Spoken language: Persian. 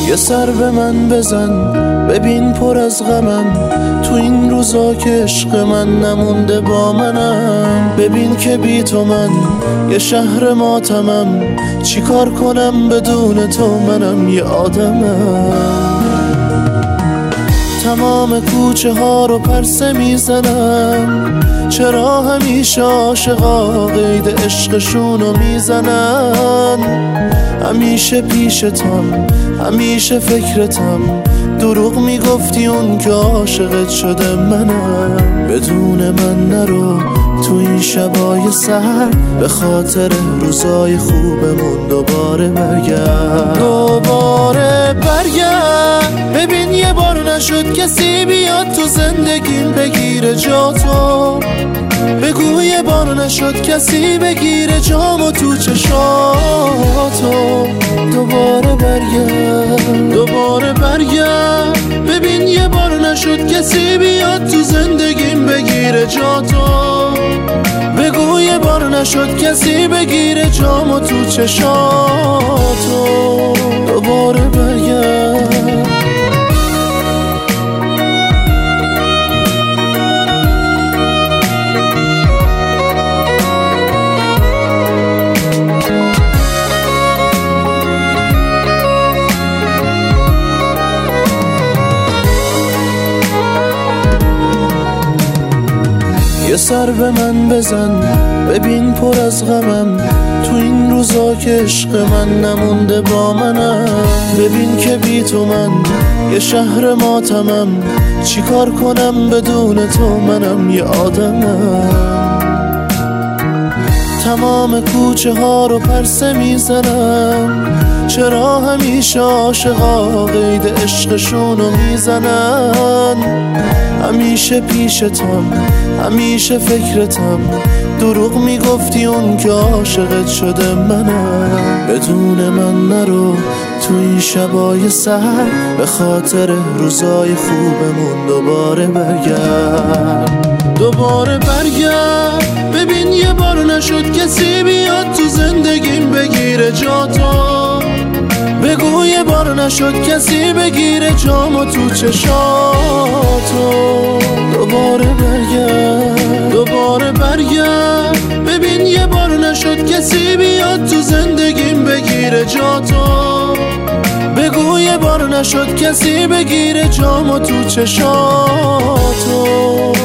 یه سر به من بزن ببین پر از غمم، تو این روزا که عشق من نمونده با منم. ببین که بی تو من یه شهر ماتمم، چی کار کنم بدون تو منم یه آدمم. تمام کوچه ها رو پرسه میزنم، چرا همیشه عاشقا قید عشقشونو میزنن. همیشه پیشتم همیشه فکرتم، دروغ میگفتی اون که عاشقت شده منم. بدون من نرو تو این شبای سر، به خاطر روزای خوبمون دوباره برگرد. دوباره برگرد ببین یه بار نشد کسی بیاد تو زندگیم بگیره جا تو. بگو یه بار نشد کسی بگیره جامو تو چشاتو. دوباره برگرد دوباره برگرد ببین یه بار نشد کسی بیاد تو زندگیم بگیره جا تو. بگو یه بار نشد کسی بگیره جامو تو چشاتو. دوباره برگرد. یه سر به من بزن ببین پر از غمم، تو این روزا که عشق من نمونده با منم. ببین که بی تو من یه شهر ماتمم، چی کار کنم بدون تو منم یه آدمم. تمام کوچه ها رو پرسه میزنم، چرا همیشه عاشقا قید عشقشونو میزنن. همیشه پیشتم همیشه فکرتم، دروغ میگفتی اون که عاشقت شده منم. بدون من نرو تو این شبای سر، به خاطر روزای خوبمون دوباره برگرد. دوباره برگرد ببین یه بار نشد کسی بیاد تو زندگیم بگیره جا تو. بگو یه بار نشد کسی بگیره جامو تو چشاتو. دوباره برگرد دوباره برگرد ببین یه بار نشد کسی بیاد تو زندگیم بگیره جا تو. بگو یه بار نشد کسی بگیره جامو تو چشاتو.